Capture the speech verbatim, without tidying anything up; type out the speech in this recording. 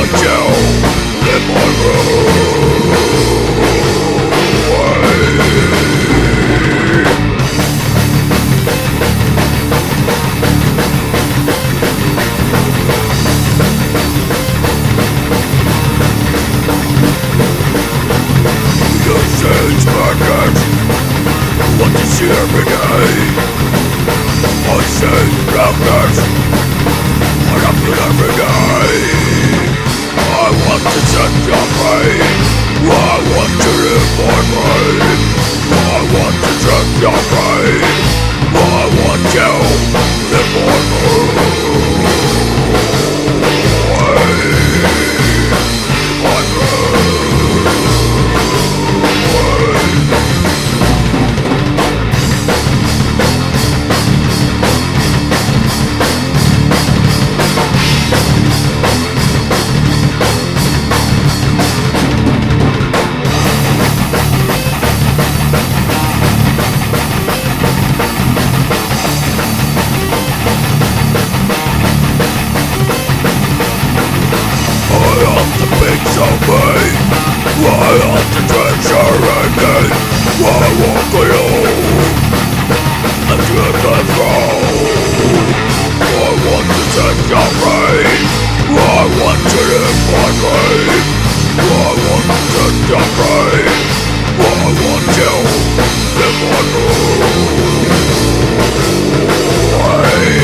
want you in my room. You change market, what you see every day. I change market, what I feel every day. I want to set your brain, I want to live my brain. I want to set your brain, I want you in my room. My room. I have to treasure again. I walk alone and get the throne. I want to set your brain, I want to live my brain. I want to set your brain, I want you in my room.